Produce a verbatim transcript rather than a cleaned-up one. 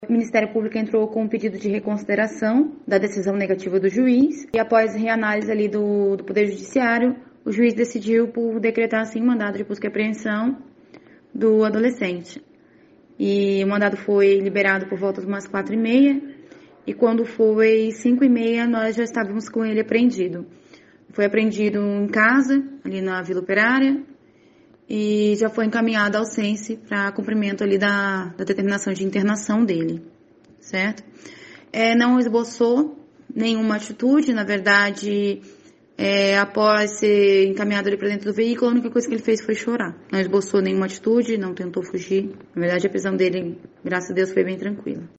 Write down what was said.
O Ministério Público entrou com um pedido de reconsideração da decisão negativa do juiz e após reanálise ali do, do Poder Judiciário, o juiz decidiu por decretar assim mandado de busca e apreensão do adolescente. E o mandado foi liberado por volta de umas quatro e meia e quando foi cinco e meia nós já estávamos com ele apreendido. Foi apreendido em casa, ali na Vila Operária, e já foi encaminhado ao Cense para cumprimento ali da, da determinação de internação dele, certo? É, não esboçou nenhuma atitude, na verdade, é, após ser encaminhado ali para dentro do veículo, a única coisa que ele fez foi chorar. Não esboçou nenhuma atitude, não tentou fugir. Na verdade, a prisão dele, graças a Deus, foi bem tranquila.